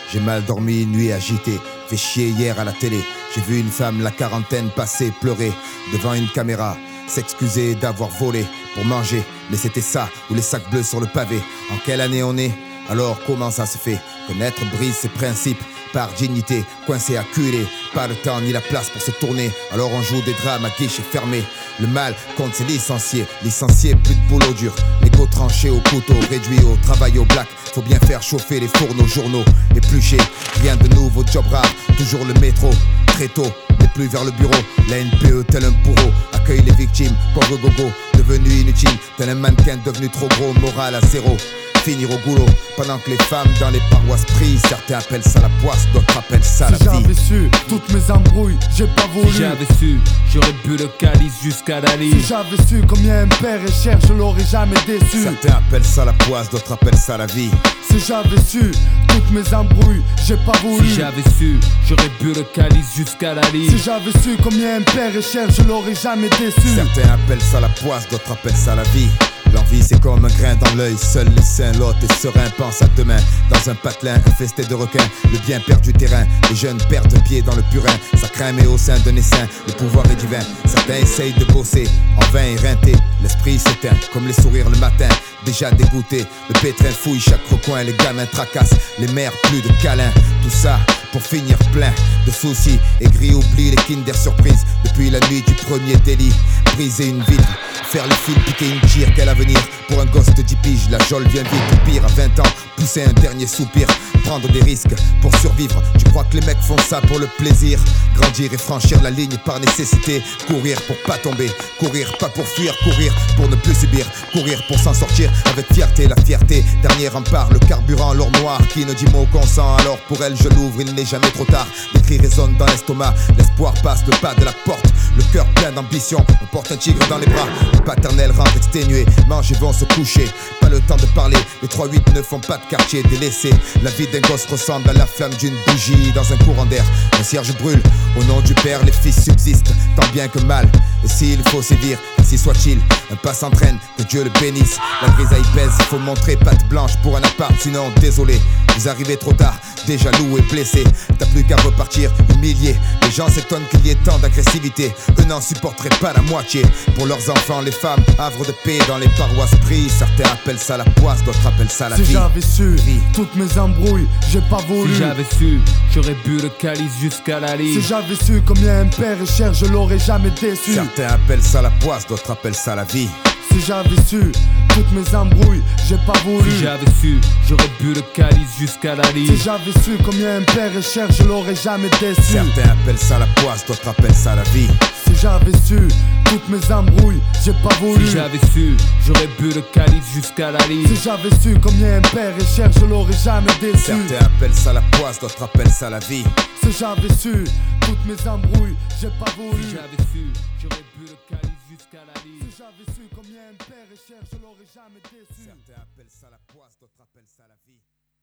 J'ai mal dormi, une nuit agitée. Fait chier hier à la télé. J'ai vu une femme, la quarantaine, passer, pleurer devant une caméra. S'excuser d'avoir volé pour manger. Mais c'était ça, ou les sacs bleus sur le pavé. En quelle année on est? Alors comment ça se fait? Connaître brise ses principes par dignité, coincé, acculé. Pas le temps ni la place pour se tourner. Alors on joue des drames à guichet fermé. Le mal compte ses licenciés. Licenciés, plus de boulot dur. L'égo tranché au couteau, réduit au travail au black. Faut bien faire chauffer les fours, nos journaux. Éplucher, rien de nouveau, job rare. Toujours le métro, très tôt. Mais plus vers le bureau, la NPE tel un bourreau. Accueille les victimes, pauvre gogo. Devenu inutile, tel un mannequin devenu trop gros. Morale à zéro. Finir au goulot, pendant que les femmes dans les paroisses prient. Certains appellent ça la poisse, d'autres appellent ça la vie. Si j'avais su toutes mes embrouilles, j'ai pas voulu. Si j'avais su, j'aurais bu le calice jusqu'à la lit. Si j'avais su combien un père est cher, je l'aurais jamais déçu. Certains appellent ça la poisse, d'autres appellent ça la vie. Si j'avais su toutes mes embrouilles, j'ai pas voulu. Si j'avais su, j'aurais bu le calice jusqu'à la lit. Si j'avais su combien un père est cher, je l'aurais jamais déçu. Certains appellent ça la poisse, d'autres appellent ça la vie. L'envie c'est comme un grain dans l'œil, seuls les saints, l'autre et serein pensent à demain. Dans un patelin infesté de requins, le bien perd du terrain. Les jeunes perdent pied dans le purin, ça craint mais au sein d'un essaim, le pouvoir est divin. Certains essayent de bosser, en vain éreinté, l'esprit s'éteint, comme les sourires le matin. Déjà dégoûté, le pétrin fouille chaque recoin, les gamins tracassent, les mères plus de câlins. Tout ça pour finir plein de soucis. Aigri oublie les Kinder Surprise depuis la nuit du premier délit. Briser une vitre, faire le fil, piquer une tire, quel avenir pour un gosse de 10 piges. La geôle vient vite, ou pire à 20 ans, pousser un dernier soupir. Prendre des risques pour survivre, tu crois que les mecs font ça pour le plaisir? Grandir et franchir la ligne par nécessité. Courir pour pas tomber, courir pas pour fuir. Courir pour ne plus subir, courir pour s'en sortir avec fierté. La fierté, dernier rempart, le carburant, l'or noir qui ne dit mot consent. Alors pour elle je l'ouvre, il n'est jamais trop tard. Des cris résonnent dans l'estomac, l'espoir passe le pas de la porte. Le cœur plein d'ambition, on porte un tigre dans les bras. Le paternel rentre exténué, mange et vont se coucher. Pas le temps de parler, les 3-8 ne font pas de quartier délaissé. La vie d'un gosse ressemble à la flamme d'une bougie dans un courant d'air. Un cierge brûle, au nom du père les fils subsistent, tant bien que mal. Et s'il faut sévir, ainsi soit-il, un pas s'entraîne, que Dieu le bénisse. La grisaille pèse, faut montrer patte blanche pour un appart, sinon désolé. Vous arrivez trop tard, déjà loué, blessé. T'as plus qu'à repartir, humilié. Les gens s'étonnent qu'il y ait tant d'agressivité. Eux n'en supporteraient pas la moitié. Pour leurs enfants, les femmes, havre de paix dans les paroisses prient. Certains appellent ça la poisse, d'autres appellent ça la vie. Si j'avais su toutes mes embrouilles, j'ai pas voulu. Si j'avais su, j'aurais bu le calice jusqu'à la lit. Si j'avais su combien un père est cher, je l'aurais jamais déçu. Certains appellent ça la poisse, d'autres appellent ça la vie. Si j'avais su toutes mes embrouilles, j'ai pas voulu. Si j'avais su, j'aurais bu le calice jusqu'à la lit. Si j'avais su combien un père est cher, je l'aurais jamais déçu. Certains appellent ça la poisse, d'autres appellent ça la vie. Si j'avais su toutes mes embrouilles, j'ai pas voulu. Si j'avais su, j'aurais bu le calice jusqu'à la lit. Si j'avais su combien un père est cher, je l'aurais jamais déçu. Certains appellent ça la poisse, d'autres appellent ça la vie. Si j'avais su toutes mes embrouilles, j'ai pas voulu. Si j'avais su, j'aurais bu le calice jusqu'à la lit. Si j'avais su combien un père est cher, je l'aurais jamais déçu. Certains appellent ça la poisse, d'autres appellent ça la vie.